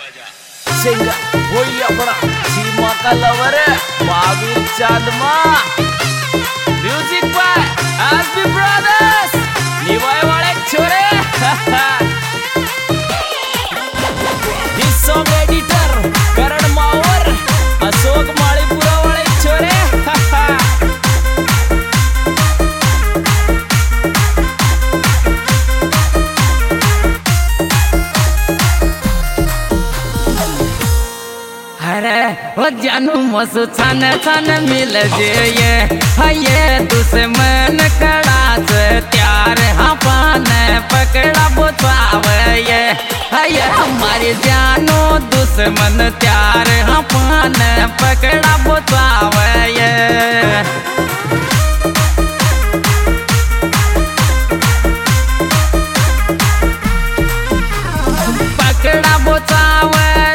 Singer वही अपना सीमा का lover Mahavir Chandma. Music by SB brothers Niwai वाले छोरे। This song editor Karan Mawar Ashok Malipura वाले छोरे। ओ जानू मसु छन छन मिल जे ये दुश्मन कड़ा से त्यार हापान पकड़ा बुझाव ये हमारे जानू दुश्मन त्यार हापान पकड़ा बुझाव पकड़ा बुझाव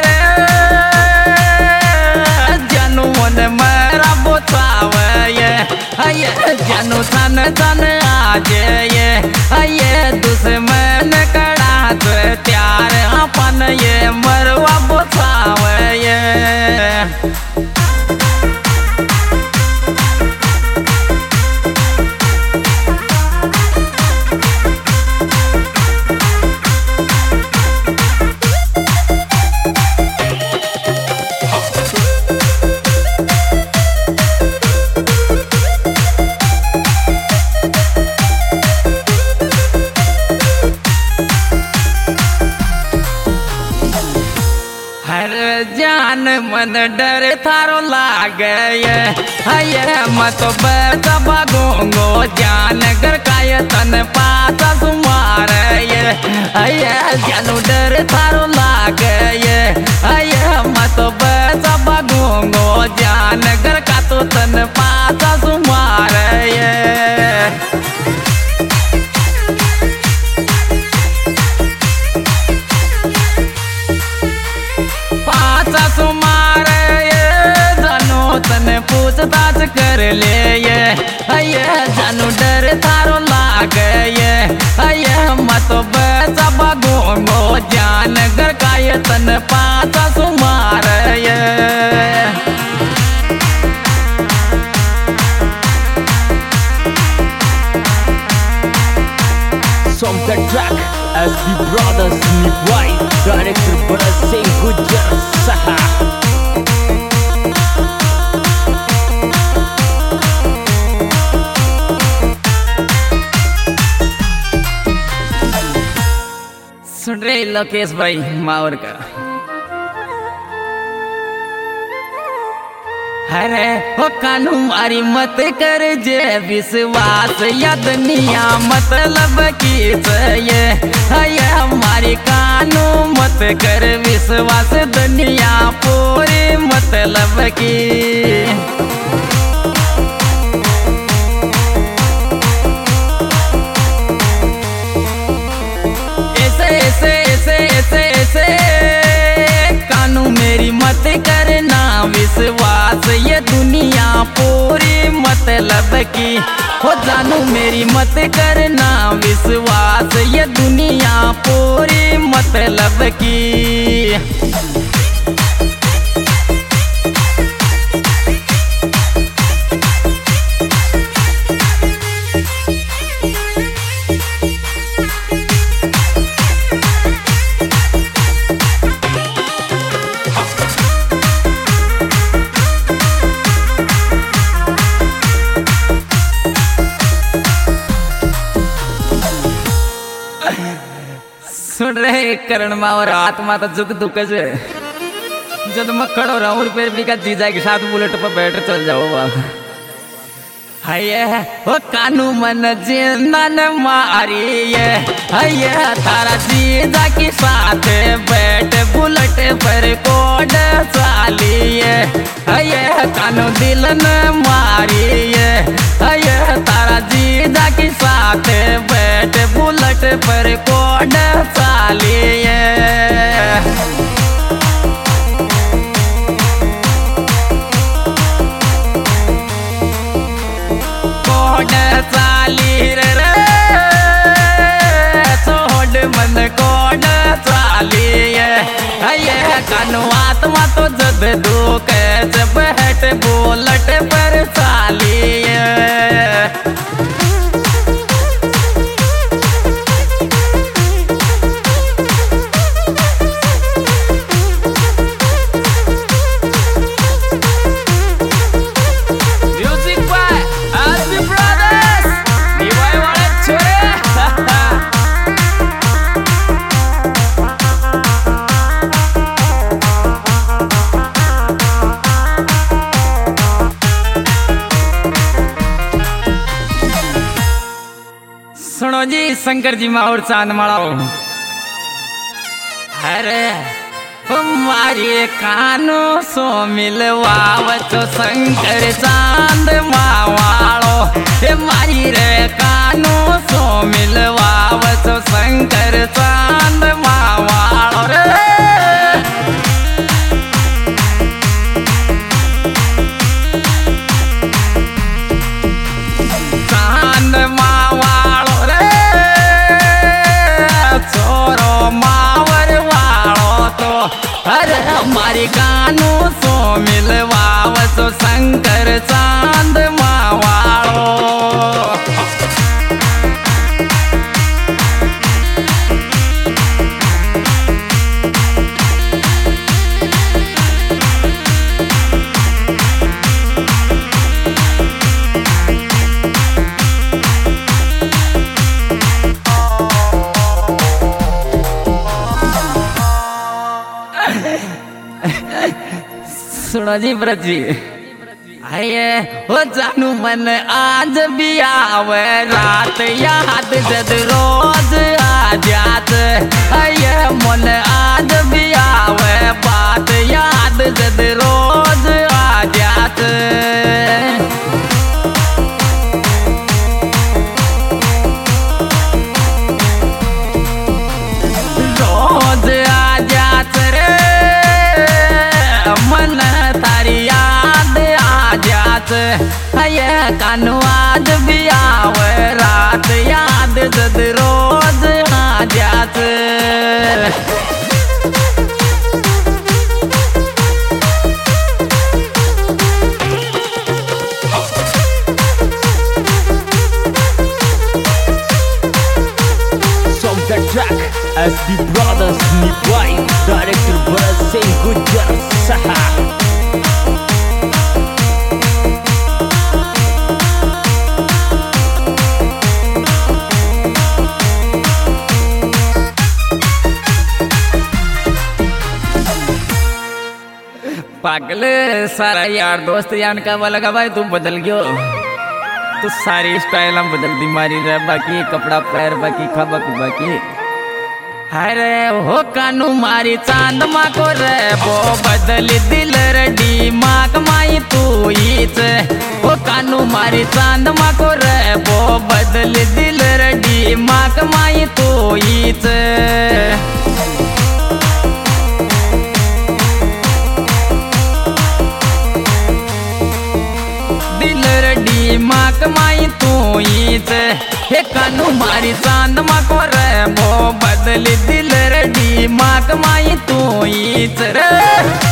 जानू छन छन आज ये दुश्मन कड़ा तो त्यार अपन ये मरवा बुझाव जान मन डर थारो लागे मत बगोंगो जान घर काय तन पाता सुमार जानू डर थारो लागे मत बगोंगो जान घर का तो तन पाता सुमार पूछताछ कर ले जानू डर थारो लागे मत बगोंगो जान घर काय तन पाता सुमार Song the track SB Brothers Niwai Director Bharat Singh Gujjar Saha सुन रहे लोकेश भाई मावर का। अरे हो कानू मारी मत कर जे विश्वास या दुनिया मतलब की ये हमारी कानू मत कर विश्वास दुनिया पूरी मतलब की ऐसे कानू मेरी मत करना विश्वास ये दुनिया पूरी मतलब की हो जानू मेरी मत करना विश्वास ये दुनिया पूरी मतलब की सुन रहे करण मावर आत्मा तो जुग दुख से जब मैं खड़ो रहूं फिर भी का जीजा के साथ बुलेट पर बैठ चल जाओ हो कानू मन जिंदन मारी तारा जीजा के साथ बैठ बुलेट पर कोड चाली कानू दिल न मारी तारा जीजा के साथ बैठ बुलेट पर कोड चाली कोड चाली रे छोड़ मन कोड चाली कानू आत्मा तो जद दुख जब हट बोलट पर सालिए सुनो जी शंकर जी माउर चांद मड़ाओ अरे हमारे कानो सो मिलवावत शंकर चांद मावाड़ो मारी रे कानो सो मिलवावत शंकर चांद मावाड़ो रे चांद मावाड़ो रे छोरो मावर वाड़ो तो अरे हमारी कानू सो मिलवावत शंकर चांद मावाड़ो सुनो जी व्रत जी आये हो जानू मन आज भी आवे रात याद जद रोज आ जात आये मन आज भी आवे बात याद जद रोज आ जात रोज आ जात रे मन तारी याद आ जात ये कानू आज भी आवे रात याद जद रोज आ जात From the track SB Brothers Nipai Director Bharat Singh Gujjar Saha पागल सारा यार दोस्त यान का लगा भाई तू बदल गयो तो सारी स्टाइल हम बदल दी मारी रे बाकी कपड़ा पैर बाकी खाबा पीबा की अरे हो कानू मारी चांद मा को रे वो बदल दिल रडी माक माई तू हीच हो कानू मारी चांद मा को रे वो बदल दिल रडी माक माई तू हीच माक माई तू हीच हे कानू मारी चांद मा को रे वो बदल दिल रडी माक माई तू हीच रे